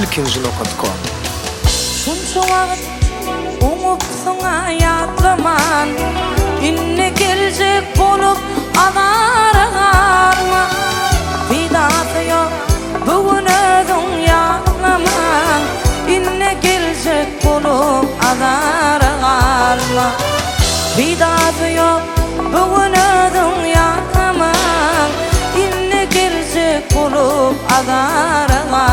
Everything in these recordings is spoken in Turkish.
ilkinjini okutkan. Şunça vaqt oňup soňa ýatlaman, inne geljek bolup adararma. Bidasy ýok bugün özüň ýatlaman, inne geljek bolup adararma. Bidasy ýok bugün özüň ýatlaman, inne geljek bolup adararma.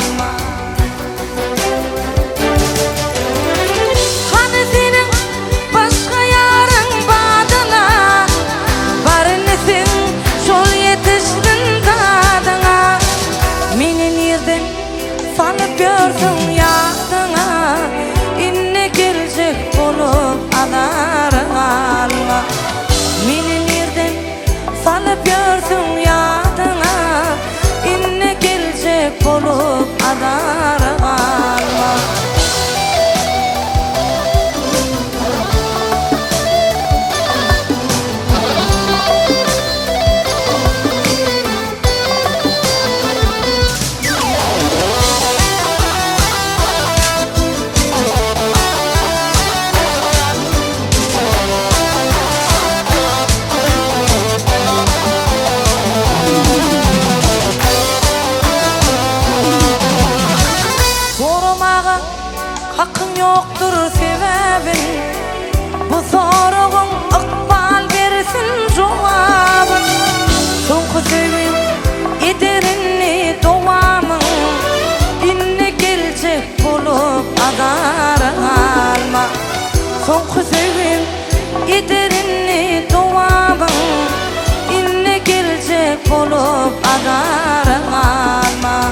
Salıp gördüm yadıma, inne gelecek bolup adararma. Meni nerden salıp gördüm yadıma, inne gelecek bolup adararma. Hakkın yoktur sebebin, bu soruğun ıkbal versin cevabın. Soňky söýgüm ederini dowamyň, inne geljek bolup adararma. Soňky söýgüm ederini dowamyň, inne geljek bolup adararma.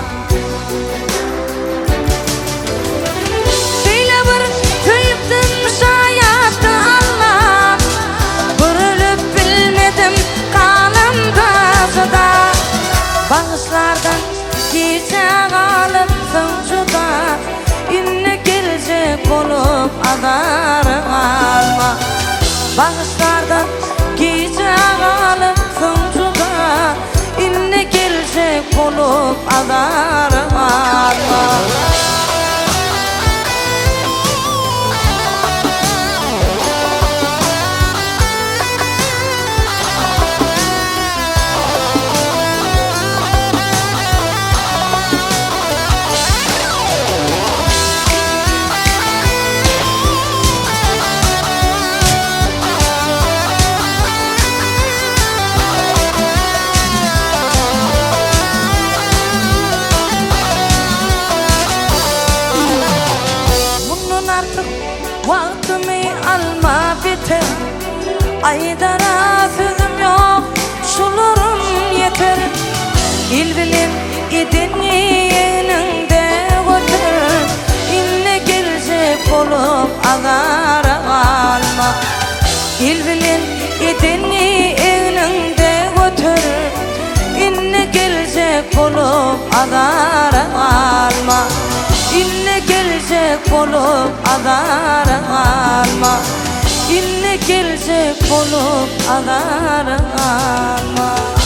Bağışlardan gece kalıp soňjuda, inne geljek bolup adararma. Bağışlardan gece kalıp soňjuda, inne geljek bolup adararma. Wagtymy alma biter, aýdara sözüm ýok, şularym yeter. Il bilen edeni ýeňinde göter, inne geljek bolup adararma. Il bilen edeni ýeňinde göter, inne geljek bolup adararma. İnne geljek bolup adararma, inne geljek bolup adararma.